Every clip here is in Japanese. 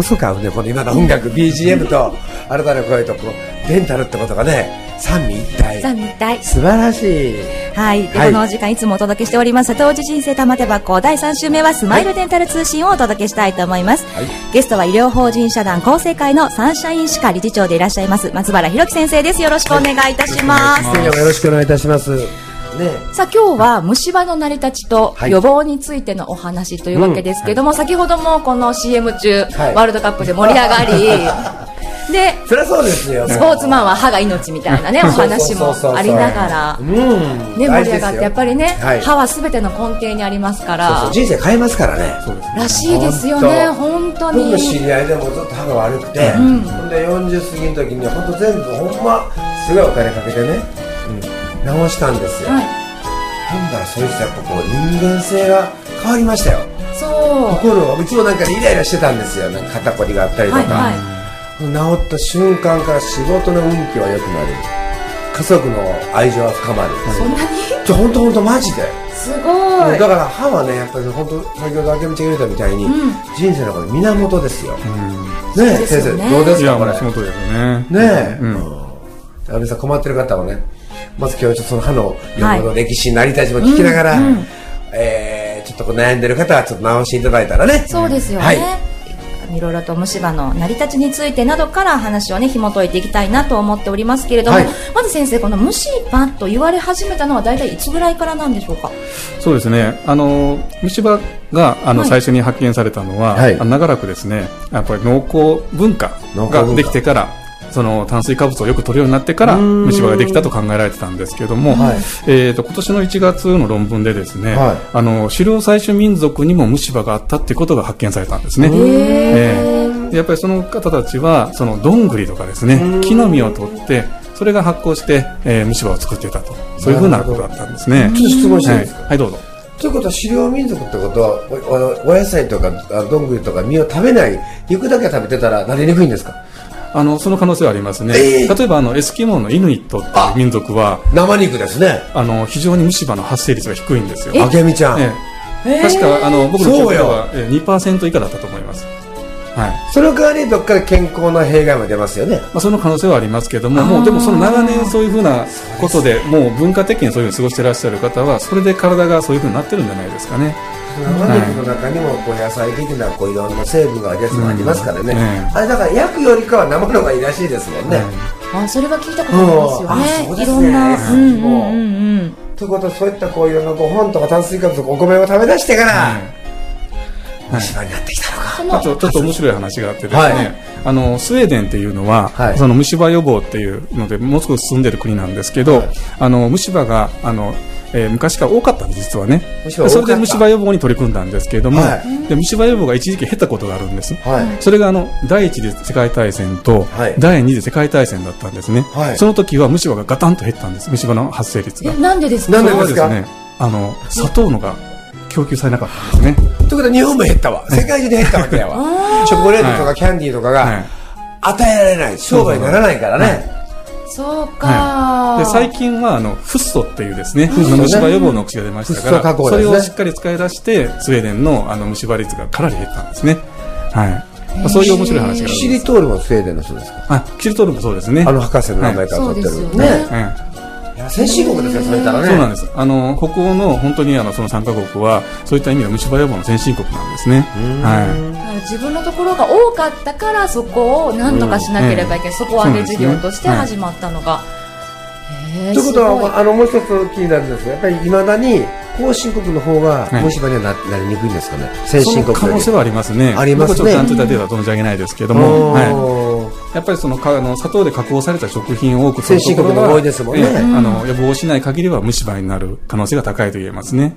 そうかね、この今の音楽 BGM とあなたの声とこうデンタルってことがね、三位一体。 三位一体。 素晴らしい。 はい。で、このお時間いつもお届けしております当時人生玉手箱第3週目はスマイルデンタル通信をお届けしたいと思います。はい、ゲストは医療法人社団厚生会のサンシャイン歯科理事長でいらっしゃいます松原弘樹先生です。よろしくお願いいたします。 よろしくお願いいたします。ね、 さあ今日は虫歯の成り立ちと予防についてのお話というわけですけども、先ほどもこの CM 中、ワールドカップで盛り上がりで、 そりゃそうですよ、 スポーツマンは歯が命みたいなねお話もありながらね、盛り上がってやっぱりね、歯は全ての根底にありますから、 人生変えますからね。 らしいですよね。本当に僕の知り合いでもずっと歯が悪くて、ほんで40過ぎの時に本当全部ほんますごいお金かけてね、直したんですよ。ほんだらそいつやっぱこう人間性が変わりましたよ。心いつもなんかイライラしてたんですよ。なんか肩こりがあったりとか、治った瞬間から仕事の運気は良くなる、家族の愛情は深まる。 そんなに本当マジですごい。 だから歯はね、やっぱり本当先ほど明美ちゃんが言ったみたいに、人生のこれ源ですよ。ねえ先生どうですかこれ。 その通りですね。 ねえ、皆さん困ってる方はね、まず今日ちょっとその歯の予防の歴史成り立ちも聞きながら、ちょっとこう悩んでる方はちょっと直していただいたらね。 そうですよね。いろいろと虫歯の成り立ちについてなどから話をね紐解いていきたいなと思っておりますけれども、まず先生、この虫歯と言われ始めたのは大体いつぐらいからなんでしょうか。 そうですね、虫歯が最初に発見されたのは、長らくですね、やっぱり農耕文化ができてから、その炭水化物をよく取るようになってから虫歯ができたと考えられてたんですけども、今年の1月の論文でですね、狩猟採取民族にも虫歯があったっていうことが発見されたんですね。やっぱりその方たちはそのどんぐりとかですね、木の実を取ってそれが発酵して、虫歯を作っていたと、そういうふうなことだったんですね。 ちょっと質問していいですか。 はい、どうぞ。 ということは狩猟民族ってことはお野菜とかどんぐりとか実を食べない、肉だけ食べてたらなりにくいんですか。 その可能性はありますね。例えばエスキモーのイヌイットっていう民族は生肉ですね。 非常に虫歯の発生率が低いんですよ。 明美ちゃん、 確か僕の記憶では 2% 以下だったと思います。 その代わりどっかで健康な弊害も出ますよね。 その可能性はありますけども、もうでもその長年そういうふうなことでもう文化的にそういうふうに過ごしていらっしゃる方はそれで体がそういうふうになってるんじゃないですかね。 生肉の中にもこう野菜的ないろんな成分があるやつもありますからね。あれだから焼くよりかは生の方がいいらしいですもんね。 それは聞いたことありますよね。いろんなということはそういったこういろんなご飯とか炭水化物、お米を食べ出してから虫歯になってきたのか。 ちょっと面白い話があってですね、スウェーデンっていうのは、その虫歯予防っていうのでもう少し進んでる国なんですけど、虫歯が昔から多かったんです実はね。それで虫歯予防に取り組んだんですけれども、で虫歯予防が一時期減ったことがあるんです。それが第一次世界大戦と第二次世界大戦だったんですね。その時は虫歯がガタンと減ったんです。虫歯の発生率が。 なんでですか。 なんでですか。 砂糖のが供給されなかったんですね。 ということは日本も減ったわ。世界中で減ったわけやわ。チョコレートとかキャンディーとかが与えられない、商売にならないからね。 そうか。 で最近はフッ素っていうですね、虫歯予防の薬が出ましたから、それをしっかり使い出してスウェーデンの虫歯率がかなり減ったんですね。そういう面白い話があるんです。 キシリトールもスウェーデンの人ですか。 キシリトールもそうですね。 博士の名前から取ってるね。先進国ですよ、そういったらね。 そうなんです。北欧の本当にその3カ国はそういった意味で虫歯予防の先進国なんですね。 自分のところが多かったからそこを何とかしなければいけない、底上げ事業として始まったのが。 ということはもう一つ気になるんですが、やっぱりいまだに後進国の方が虫歯にはなりにくいんですかね。先進国。 その可能性はありますね。 ありますね。 僕はちょっとちゃんとしたデータは存じ上げないですけども、やっぱりその砂糖で加工された食品を多く取るところが先進国も多いですもんね。 予防しない限りは虫歯になる可能性が高いと言えますね。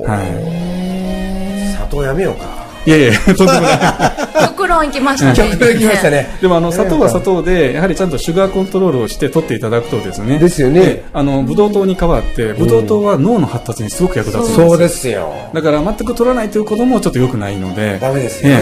砂糖やめようか。 いやいや、とんでもない。 極論いきましたね。 極論いきましたね。 でも砂糖は砂糖でやはりちゃんとシュガーコントロールをして取っていただくとですね。 ですよね。 ブドウ糖に代わってブドウ糖は脳の発達にすごく役立つんです。 そうですよ。 だから全く取らないということもちょっと良くないので。 ダメですよね。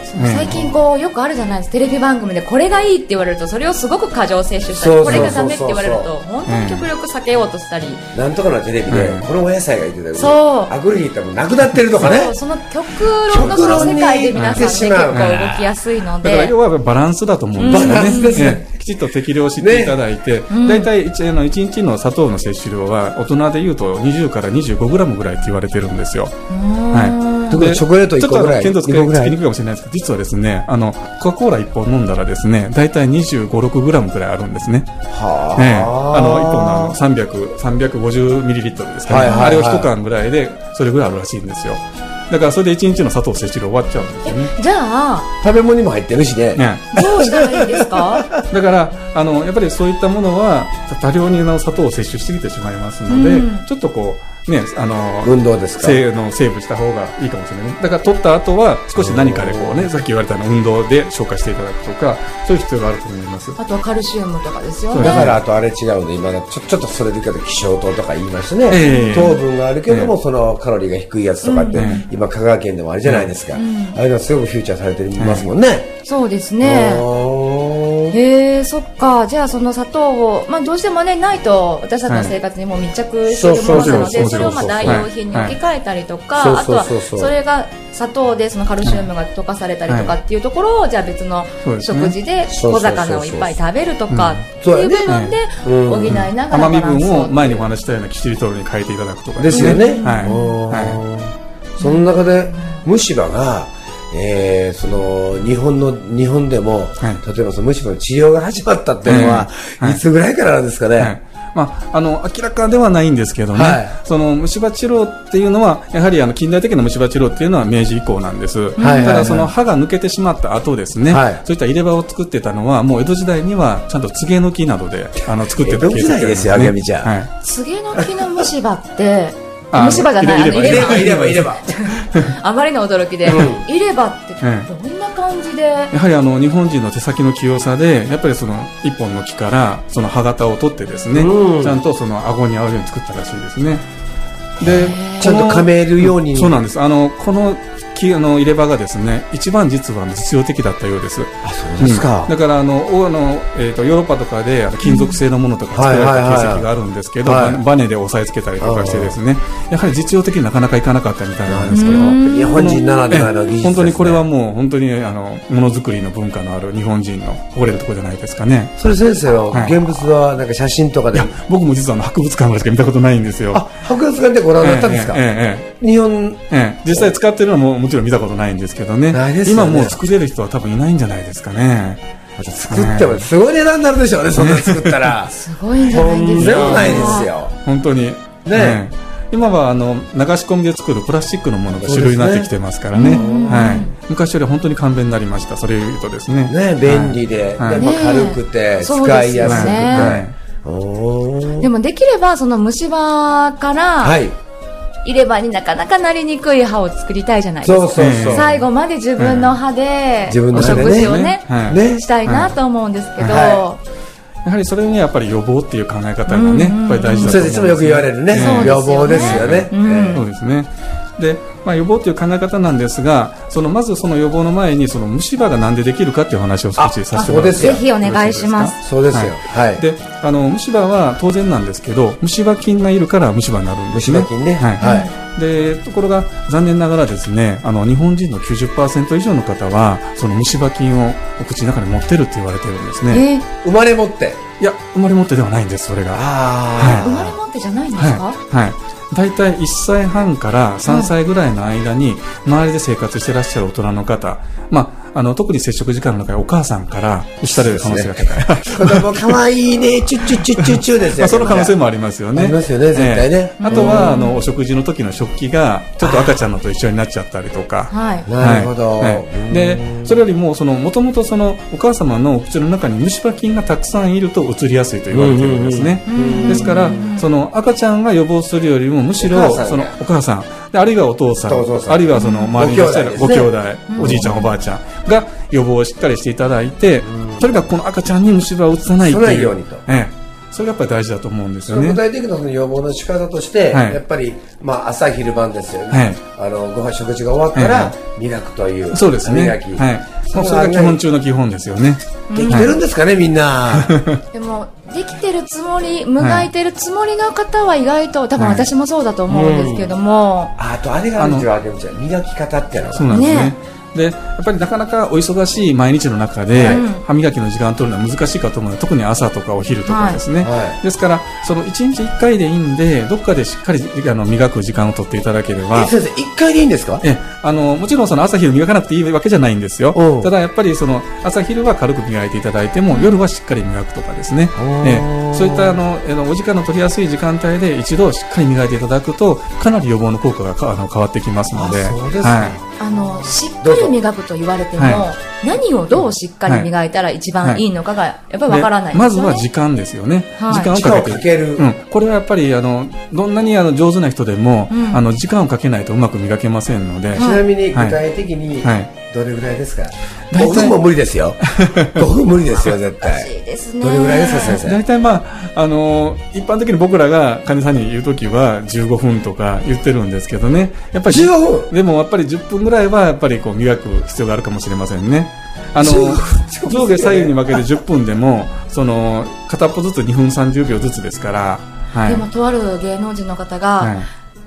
最近こうよくあるじゃないですか、テレビ番組でこれがいいって言われるとそれをすごく過剰摂取したり、これがダメって言われると本当に極力避けようとしたり、 なんとかのテレビでこのお野菜がいてたらアグリーってもうなくなってるとかね、 その極論のその世界で皆さんね結構動きやすいので、 だから要はバランスだと思うんですよね。きちっと適量していただいて、だいたい1日の砂糖の摂取量は大人でいうと20から25グラムぐらいって言われてるんですよ。 チョコレート1個ぐらい、 ちょっと見当つきにくいかもしれないですけど、実はですね、コカ・コーラ1本飲んだらですね、だいたい25、6グラムぐらいあるんですね。1本の350ミリリットルですかね。あれを1缶ぐらいでそれぐらいあるらしいんですよ。だからそれで1日の砂糖摂取量終わっちゃうんですよね。 じゃあ食べ物にも入ってるしね。 どうしたらいいですか？ だからやっぱりそういったものは多量に砂糖を摂取しすぎてしまいますので、ちょっとこうね、 運動ですか、 セーブした方がいいかもしれない。だから取った後は少し何かでこうね、さっき言われた運動で消化していただくとか、そういう必要があると思います。 あとはカルシウムとかですよね。 だからあとあれ違うね、今ちょっとそれで言うけど希少糖とか言いましてね、糖分があるけどもそのカロリーが低いやつとかって、今香川県でもあるじゃないですか、ああいうのはすごくフューチャーされてますもんね。 そうですね。そっか。じゃあその砂糖を、どうしてもねないと私たちの生活にも密着しているものなので、それを代用品に置き換えたりとか、あとはそれが砂糖でそのカルシウムが溶かされたりとかっていうところを、じゃあ別の食事で小魚をいっぱい食べるとかっていう部分で補いながら甘み分を前にお話したようなキシリトールに変えていただくとかですよね。その中で虫歯がその日本でも、例えばその虫歯の治療が始まったっていうのは、いつぐらいからなんですかね。 明らかではないんですけどね、その虫歯治療っていうのはやはり近代的な虫歯治療っていうのは明治以降なんです。ただその歯が抜けてしまった後ですね、そういった入れ歯を作ってたのはもう江戸時代にはちゃんと柘植の木などで作ってた時代ですよ、あげみちゃん。 柘植の木の虫歯って虫歯じゃない、入れ歯あまりの驚きで、入れ歯ってどんな感じで、 やはり日本人の手先の器用さでやっぱりその一本の木からその歯型を取ってですね、ちゃんとその顎に合うように作ったらしいですね。でちゃんと噛めるように。 そうなんです。この木の入れ歯がですね一番実は実用的だったようです。 そうですか。 だからヨーロッパとかで金属製のものとか作られた形跡があるんですけど、バネで押さえつけたりとかしてですね、やはり実用的になかなかいかなかったみたいなんですけど、 日本人ならではの技術ですね。 本当にこれはもう本当にものづくりの文化のある日本人の誇れるところじゃないですかね。 それ先生は現物はなんか写真とかで？ 僕も実は博物館でしか見たことないんですよ。 博物館でご覧になったんですか？日本実際使ってるのももちろん見たことないんですけどね。今もう作れる人は多分いないんじゃないですかね。 作ってもすごい値段になるでしょうね、そんな作ったら。 すごいんじゃないですか。 でもないですよ。 本当にね。今は流し込みで作るプラスチックのものが主流になってきてますからね。昔より本当に簡便になりました。それを言うとですね。 便利で、軽くて使いやすくて。 でもできればその虫歯から入れ歯になかなかなりにくい歯を作りたいじゃないですか。最後まで自分の歯でお食事をねしたいなと思うんですけど、やはりそれにやっぱり予防っていう考え方がねやっぱり大事だと思うんです。 いつもよく言われるね、予防ですよね。 そうですね。で予防という考え方なんですが、まずその予防の前にその虫歯がなんでできるかっていう話を少しさせてもらって、 ぜひお願いします。 そうですよ。 で虫歯は当然なんですけど、虫歯菌がいるから虫歯になるんですね。 虫歯菌ね。 でところが残念ながらですね、日本人の 90% 以上の方はその虫歯菌をお口の中に持ってるって言われてるんですね。 生まれ持って？ いや、生まれ持ってではないんです。それが生まれ持ってじゃないんですか？ だいたい1歳半から3歳ぐらいの間に周りで生活していらっしゃる大人の方、特に接触時間の中でお母さんから打ちたれる可能性が高い。 子供かわいいね、チュッチュッチュッチュッチュですよ。 その可能性もありますよね。 ありますよね、絶対ね。 あとはお食事の時の食器がちょっと赤ちゃんのと一緒になっちゃったりとか。 なるほど。 でそれよりももともとお母様のお口の中に虫歯菌がたくさんいると移りやすいと言われているんですね。ですから赤ちゃんが予防するよりもむしろお母さんで、あるいはお父さん、あるいは周りにいらっしゃるご兄弟、おじいちゃんおばあちゃんが予防をしっかりしていただいて、とにかくこの赤ちゃんに虫歯を移さないっていう、 それがやっぱり大事だと思うんですよね。 具体的なその予防の仕方として、やっぱり、朝昼晩ですよね。ご飯食事が終わったら、磨くという。 そうですね。磨き。もうそれが基本中の基本ですよね。 できてるんですかね、みんな。 でも、できてるつもり、磨いてるつもりの方は意外と、多分私もそうだと思うんですけども。 あと、あれがあるんですよ、磨き方っていうのは。 そうなんですね。でやっぱりなかなかお忙しい毎日の中で、歯磨きの時間を取るのは難しいかと思うので、特に朝とかお昼とかですね、ですからその1日1回でいいんで、どっかでしっかり磨く時間を取っていただければ。 先生、1回でいいんですか？ もちろんその朝昼磨かなくていいわけじゃないんですよ。ただやっぱりその朝昼は軽く磨いていただいても、夜はしっかり磨くとかですね、そういったお時間の取りやすい時間帯で一度しっかり磨いていただくと、かなり予防の効果が変わってきますので。 そうですね。 しっかり磨くと言われても、何をどうしっかり磨いたら一番いいのかがやっぱりわからないですよね。 まずは時間ですよね。時間をかける。これはやっぱりどんなに上手な人でも時間をかけないとうまく磨けませんので。 ちなみに具体的にどれぐらいですか？5分も無理ですよ。5分無理ですよ、絶対。どれぐらいですか、先生？ 大体一般的に僕らが患者さんに言うときは15分とか言ってるんですけどね。やっぱり 15分でもやっぱり10分ぐらいはやっぱり磨く必要があるかもしれませんね。上下左右に分けて10分でも片っぽずつ2分30秒ずつですから。 でもとある芸能人の方が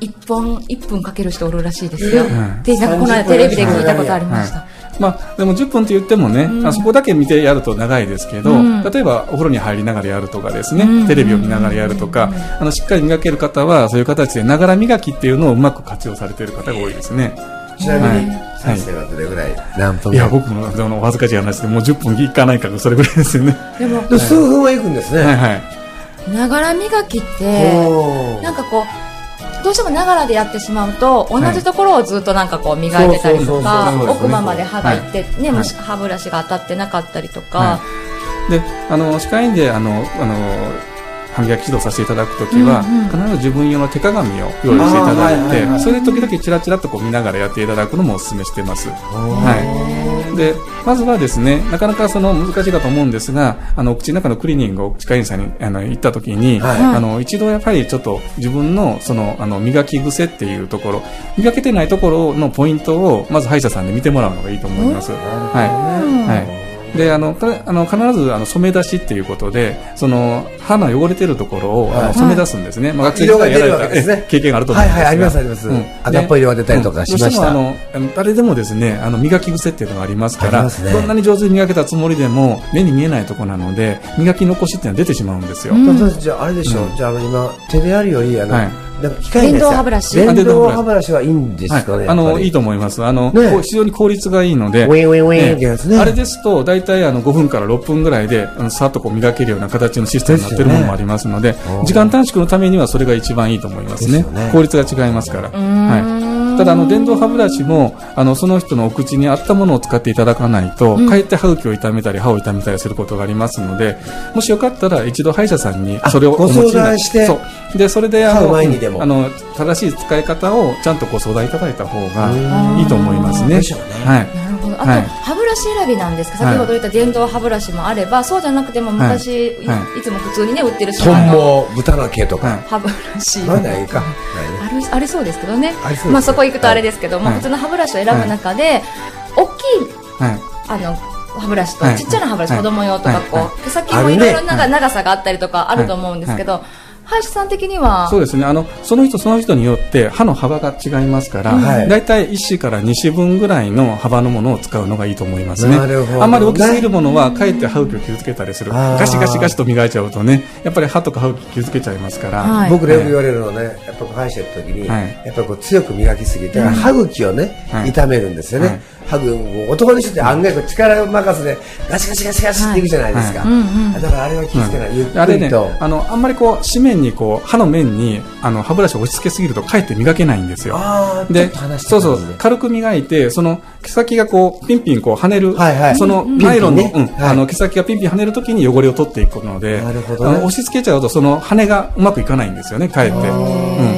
1分かける人おるらしいですよ。で、なんかこの間テレビで聞いたことありました。 でも10分って言ってもね、そこだけ見てやると長いですけど、例えばお風呂に入りながらやるとかですね、テレビを見ながらやるとか、しっかり磨ける方はそういう形でながら磨きっていうのをうまく活用されている方が多いですね。 ちなみに先生はどれぐらい何分？ いや、僕もお恥ずかしい話でもう10分いかないからそれぐらいですよね。 でも数分はいくんですね。 ながら磨きってなんかこうどうしてもながらでやってしまうと同じところをずっとなんかこう磨いてたりとか、奥歯まで歯がいってね、歯ブラシが当たってなかったりとか、 で歯科医院で歯磨き指導させていただくときは、必ず自分用の手鏡を用意していただいて、それで時々チラチラと見ながらやっていただくのもお勧めしています。でまずはですね、なかなか難しいかと思うんですが、お口の中のクリーニングを歯科医院さんに行ったときに、一度やっぱりちょっと自分の磨き癖っていうところ、磨けてないところのポイントをまず歯医者さんで見てもらうのがいいと思います。で必ず染め出しっていうことで歯の汚れてるところを染め出すんですね。学生時代やられた経験があると思うんですが、 ありますあります。赤っぽい色が出たりとかしました。 どうしても誰でもですね磨き癖っていうのがありますから、どんなに上手に磨けたつもりでも目に見えないところなので磨き残しっていうのは出てしまうんですよ。 じゃああれでしょ、じゃあ今手でやるより電動歯ブラシはいいんですかね。 いいと思います。非常に効率がいいので、あれですと大体5分から6分ぐらいでさっと磨けるような形のシステムになっているものもありますので、時間短縮のためにはそれが一番いいと思いますね。効率が違いますから。ただ電動歯ブラシもその人のお口に合ったものを使っていただかないと、かえって歯茎を痛めたり歯を痛めたりすることがありますので、もしよかったら一度歯医者さんにそれをご相談して、 でそれで正しい使い方をちゃんとご相談いただいた方がいいと思いますね。 なるほど。あと、歯ブラシ選びなんですか？先ほど言った電動歯ブラシもあれば、そうじゃなくても昔、いつも普通にね売ってるトンボ、豚の毛とか歯ブラシないかありそうですけどね。そこ行くとあれですけど、普通の歯ブラシを選ぶ中で大きい歯ブラシとちっちゃな歯ブラシ、子供用とか毛先もいろいろな長さがあったりとかあると思うんですけど、歯医者さん的にはそうですね、その人によって歯の幅が違いますから、だいたい1歯から2歯分ぐらいの幅のものを使うのがいいと思いますね。あんまり大きすぎるものはかえって歯茎を傷つけたりする。ガシガシガシと磨いちゃうとね、やっぱり歯とか歯茎傷つけちゃいますから、 僕らよく言われるのね、やっぱ歯医者行った時に、やっぱり強く磨きすぎて歯茎をね痛めるんですよね。男の人って案外力任せでガシガシガシガシっていくじゃないですか。だからあれは気をつけない。ゆっくりとあんまり紙面に歯の面に歯ブラシを押し付けすぎるとかえって磨けないんですよ。で、軽く磨いて毛先がピンピン跳ねる、そのナイロンの毛先がピンピン跳ねるときに汚れを取っていくので、押し付けちゃうとその跳ねがうまくいかないんですよね、かえって。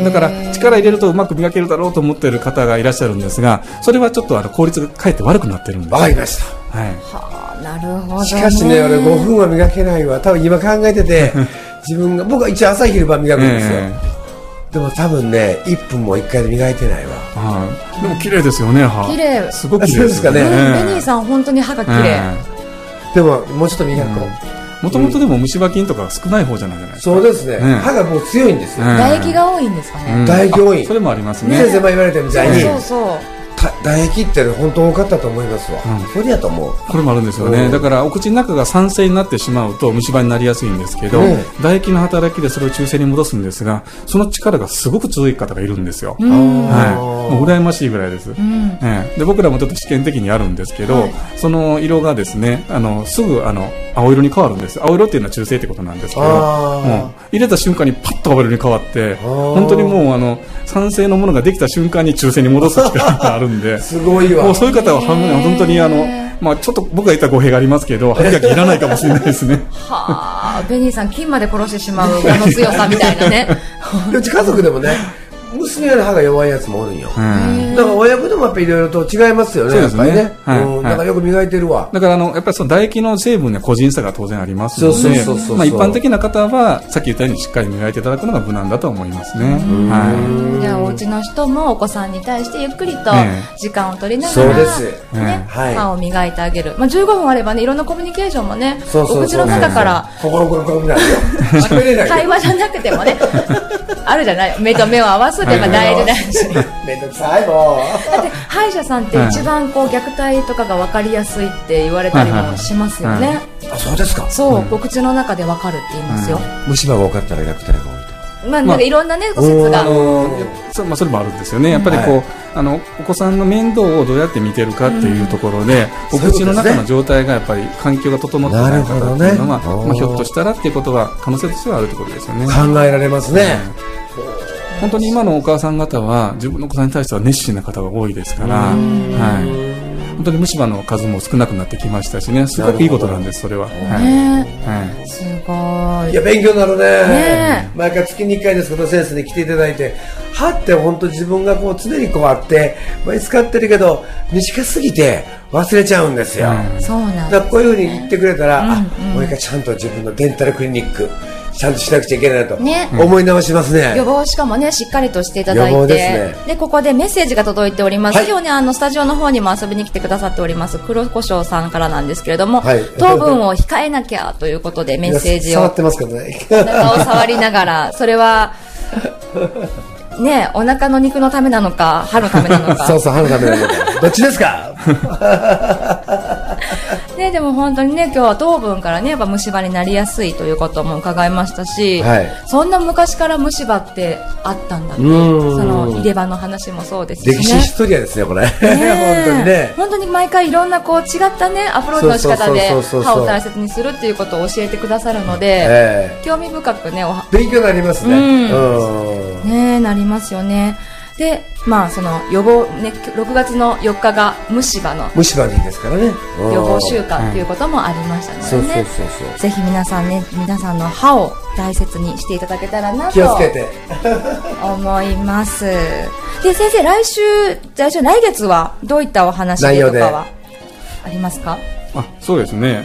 だから力入れるとうまく磨けるだろうと思っている方がいらっしゃるんですが、それはちょっと効率がかえって悪くなってるんです。 わかりました。 なるほどね。 しかしね、俺5分は磨けないわ。多分今考えてて自分が、僕は一応朝昼晩磨くんですよ。でも多分ね、1分も1回で磨いてないわ。 でも綺麗ですよね、歯。 綺麗。 すごく綺麗ですかね。 ベニーさん本当に歯が綺麗。 でも、もうちょっと磨く。 もともとでも虫歯菌とか少ない方じゃないですか。 そうですね。歯がもう強いんですよ。 唾液が多いんですかね。 唾液多い。 それもありますね。 先生も言われたみたいに。 そうそう。 唾液って本当多かったと思いますわ。それやと思う。 これもあるんですよね。だからお口の中が酸性になってしまうと虫歯になりやすいんですけど、唾液の働きでそれを中性に戻すんですが、その力がすごく強い方がいるんですよ。もう羨ましいぐらいです。で僕らもちょっと試験的にあるんですけど、その色がですね、すぐ青色に変わるんです。青色っていうのは中性ってことなんですけど、もう入れた瞬間にパッと青色に変わって、本当にもう酸性のものができた瞬間に中性に戻す力があるんで、 すごいわ。 もうそういう方は本当にまあちょっと僕が言った語弊がありますけど、歯磨きいらないかもしれないですね。 はあ、ベニーさん金まで殺してしまうこの強さみたいなね。 うち家族でもね、娘の歯が弱いやつもおるんよ。だから親子でもやっぱりいろいろと違いますよね。 そうですね。 だからよく磨いてるわ。 だからやっぱりその唾液の成分には個人差が当然ありますので、まあ一般的な方はさっき言ったようにしっかり磨いていただくのが無難だと思いますね。 じゃあお家の人もお子さんに対してゆっくりと時間を取りながら歯を磨いてあげる。まあ15分あればね、いろんなコミュニケーションもね、お口の中から会話じゃなくてもね、あるじゃない。目と目を合わすって大事だし。 めんどくさいもう。だって歯医者さんって一番こう虐待とかが分かりやすいって言われたりもしますよね。 あ、そうですか。 そう、お口の中で分かるって言いますよ。 虫歯が多かったら虐待が多いと。 まあなんかいろんなね説が。 それもあるんですよね。やっぱりこうお子さんの面倒をどうやって見てるかっていうところで、お口の中の状態がやっぱり環境が整ってない方っていうのは、ひょっとしたらっていうことが可能性としてはあるということですよね。 考えられますね。 本当に今のお母さん方は自分のお子さんに対しては熱心な方が多いですから、本当に虫歯の数も少なくなってきましたしね、すごくいいことなんです、それは。 すごい。 いや、勉強になるね。毎回月に1回ですけど先生に来ていただいて、歯って本当自分がこう常にこうあって毎日使ってるけど短すぎて忘れちゃうんですよ。 そうなんです。 だからこういうふうに言ってくれたら、もう一回ちゃんと自分のデンタルクリニックちゃんとしなくちゃいけないと思い直しますね。 予防しかもねしっかりとしていただいて、でここでメッセージが届いております。今日ねスタジオの方にも遊びに来てくださっております黒胡椒さんからなんですけれども、糖分を控えなきゃということでメッセージを触ってますけどね。 お腹を触りながら、それはね、お腹の肉のためなのか歯のためなのか。 そうそう、歯のためなのかどっちですか。 ね、でも本当にね、今日は糖分からねやっぱ虫歯になりやすいということも伺いましたし、そんな昔から虫歯ってあったんだって、その入れ歯の話もそうですしね。 歴史ヒストリアですねこれ。本当にね、 本当に毎回いろんなこう違ったねアプローチの仕方で歯を大切にするっていうことを教えてくださるので、興味深くね勉強になりますね。 ね、なりますよね。で、まあその予防ね、6月の4日が虫歯の虫歯の日ですからね。 予防週間ということもありましたのでね。ぜひ皆さんね、皆さんの歯を大切にしていただけたらなと思います。で、先生来月はどういったお話でとかはありますか？ そうですね。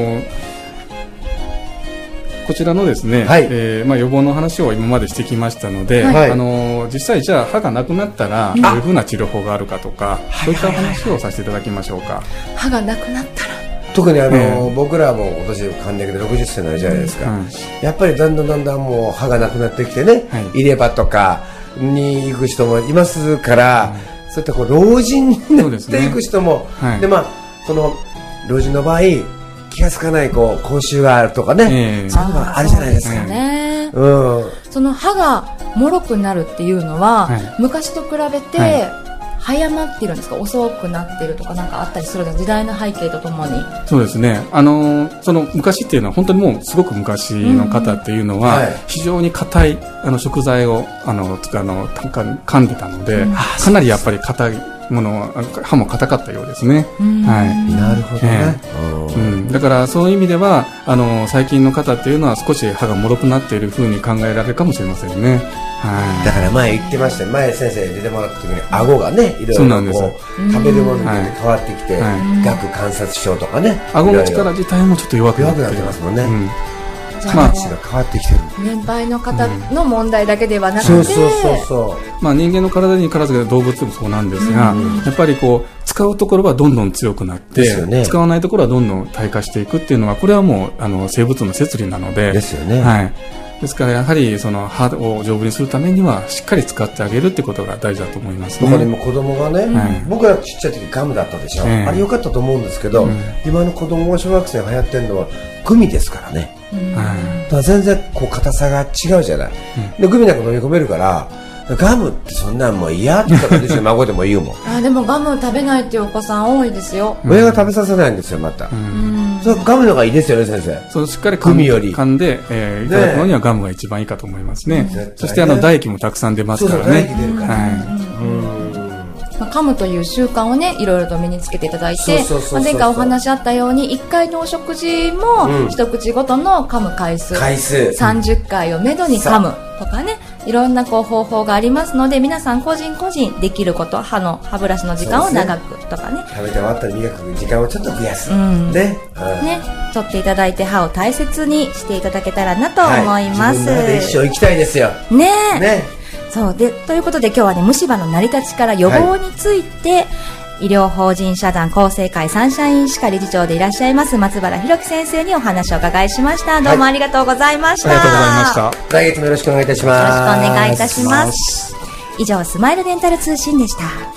こちらのですね、予防の話を今までしてきましたので、実際じゃあ歯がなくなったらどういうふうな治療法があるかとか、そういった話をさせていただきましょうか。 歯がなくなったら特に僕らも今年還暦で60歳になるじゃないですか。やっぱりだんだんもう歯がなくなってきてね、入れ歯とかに行く人もいますから、そういったこう老人になっていく人も、でその老人の場合気がつかない口臭があるとかね、そういうのがあるじゃないですか。その歯が脆くなるっていうのは、昔と比べて早まってるんですか、遅くなってるとかなんかあったりするんですか、時代の背景とともに。 そうですね。その昔っていうのは本当にもうすごく昔の方っていうのは、非常に硬い食材を噛んでたので、かなりやっぱり硬いもの歯も硬かったようですね。 なるほどね。 だからそういう意味では最近の方っていうのは少し歯が脆くなっているふうに考えられるかもしれませんね。 だから前言ってました、前先生に出てもらった時に顎がねいろいろ食べるものに変わってきて、顎関節症とかね、 顎の力自体もちょっと弱くなってますもんね。 形が変わってきてる。 年配の方の問題だけではなくて、 まあ人間の体にからず動物でもそうなんですが、やっぱりこう使うところはどんどん強くなって、使わないところはどんどん退化していくっていうのは、これはもう生物の摂理なので、 ですよね。 はい。ですからやはりその歯を丈夫にするためにはしっかり使ってあげるってことが大事だと思いますね。 だから今子供がね、僕らちっちゃい時ガムだったでしょ、あれ良かったと思うんですけど、今の子供が小学生が流行ってるのはグミですからね。だから全然こう硬さが違うじゃない。でグミなんか飲み込めるからガムってそんなんもう嫌ってことですよ。孫でも言うもん。 でもガム食べないっていうお子さん多いですよ。 親が食べさせないんですよまた。それガムの方がいいですよね先生。 そうしっかり噛んで、いただくのにはガムが一番いいかと思いますね。そして唾液もたくさん出ますからね。 噛むという習慣をねいろいろと身につけていただいて、前回お話あったように1回のお食事も一口ごとの噛む回数30回をめどに噛むとかね、いろんなこう方法がありますので、皆さん個人個人できること、歯ブラシの時間を長くとかね、 食べて終わったら磨く時間をちょっと増やす、 取っていただいて歯を大切にしていただけたらなと思います。 自分で一生生きたいですよね。そうで、ということで今日はね、虫歯の成り立ちから予防について、医療法人社団厚生会サンシャイン歯科理事長でいらっしゃいます松原弘樹先生にお話を伺いしました。どうもありがとうございました。 ありがとうございました。 来月もよろしくお願いいたします。 よろしくお願いいたします。以上、スマイルデンタル通信でした。